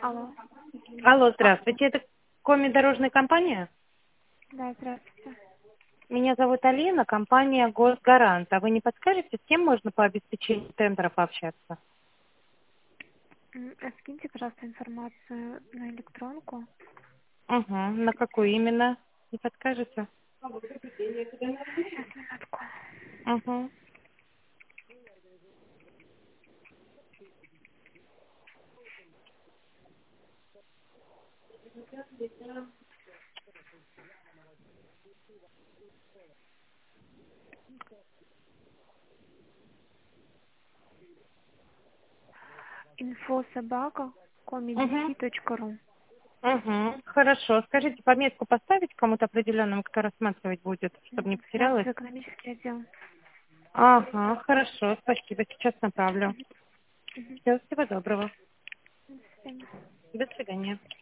Алло. Алло, здравствуйте. Это Коми-дорожная компания? Да, здравствуйте. Меня зовут Алина, компания Госгарант. А вы не подскажете, с кем можно по обеспечению тендера пообщаться? Скиньте, пожалуйста, информацию на электронку. Угу. На какую именно? Не подскажете? Сейчас, минутку. Угу. Info@comedc.ru. Угу. comedc.ru. Угу. Хорошо. Скажите, пометку поставить кому-то определенному, кто рассматривать будет, чтобы не потерялась? Финансово-экономический отдел. Ага, хорошо. Спасибо. Сейчас направлю. Мгм. Всего доброго. До свидания. До свидания.